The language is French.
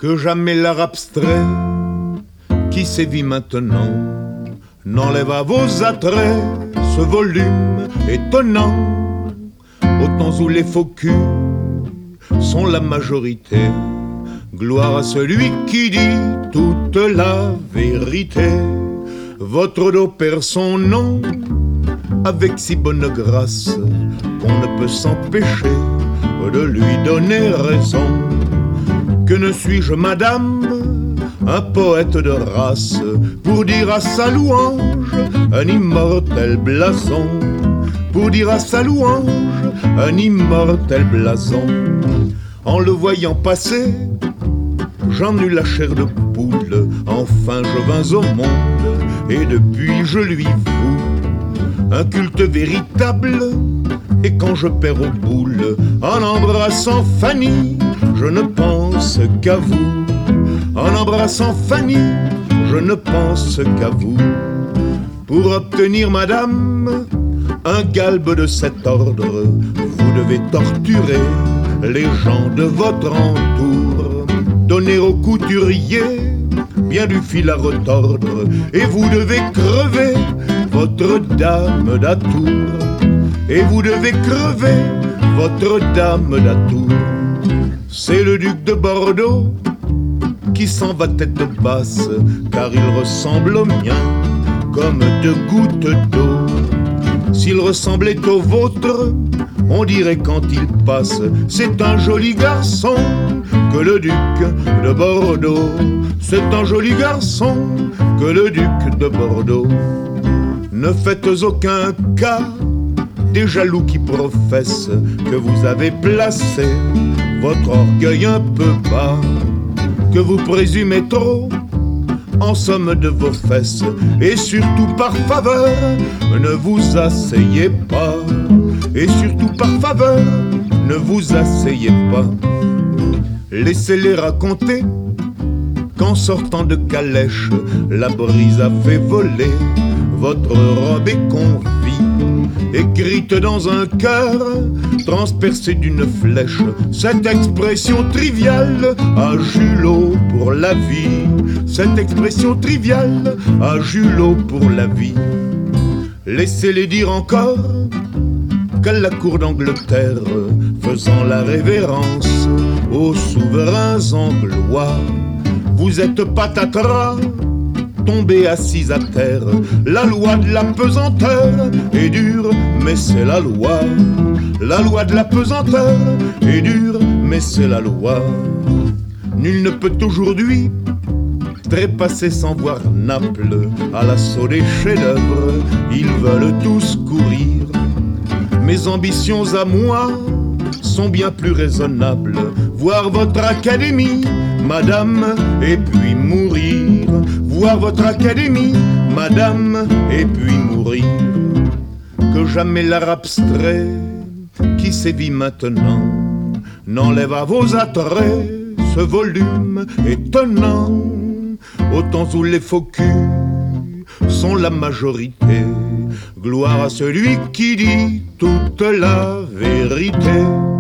Que jamais l'art abstrait qui sévit maintenant n'enlève à vos attraits ce volume étonnant. Au temps où les faux culs sont la majorité, gloire à celui qui dit toute la vérité. Votre dos perd son nom avec si bonne grâce qu'on ne peut s'empêcher de lui donner raison. Que ne suis-je, madame, un poète de race, pour dire à sa louange un immortel blason, pour dire à sa louange un immortel blason. En le voyant passer, j'en eus la chair de poule. Enfin je vins au monde et depuis je lui voue un culte véritable. Et quand je perds aux boules en embrassant Fanny, je ne pense qu'à vous. En embrassant Fanny, je ne pense qu'à vous. Pour obtenir, madame, un galbe de cet ordre, vous devez torturer les gens de votre entour, donner au couturier bien du fil à retordre, et vous devez crever votre dame d'atour. Et vous devez crever votre dame d'atour. C'est le duc de Bordeaux qui s'en va tête basse, car il ressemble au mien comme deux gouttes d'eau. S'il ressemblait au vôtre, on dirait quand il passe, c'est un joli garçon que le duc de Bordeaux. C'est un joli garçon que le duc de Bordeaux. Ne faites aucun cas des jaloux qui professent que vous avez placé votre orgueil un peu bas, que vous présumez trop en somme de vos fesses, et surtout par faveur ne vous asseyez pas, et surtout par faveur ne vous asseyez pas. Laissez-les raconter qu'en sortant de calèche la brise a fait voler votre robe et confit, écrite dans un cœur transpercé d'une flèche, cette expression triviale à Julot pour la vie, cette expression triviale à Julot pour la vie. Laissez-les dire encore qu'à la cour d'Angleterre, faisant la révérence aux souverains anglois, vous êtes patatras, tombé assise à terre. La loi de la pesanteur est dure, mais c'est la loi. La loi de la pesanteur est dure, mais c'est la loi. Nul ne peut aujourd'hui trépasser sans voir Naples à l'assaut des chefs-d'œuvre. Ils veulent tous courir. Mes ambitions à moi sont bien plus raisonnables. Voir votre académie, madame, et puis mourir. Voir votre académie, madame, et puis mourir. Que jamais l'art abstrait qui sévit maintenant n'enlève à vos attraits ce volume étonnant. Au temps où les faux culs sont la majorité, gloire à celui qui dit toute la vérité.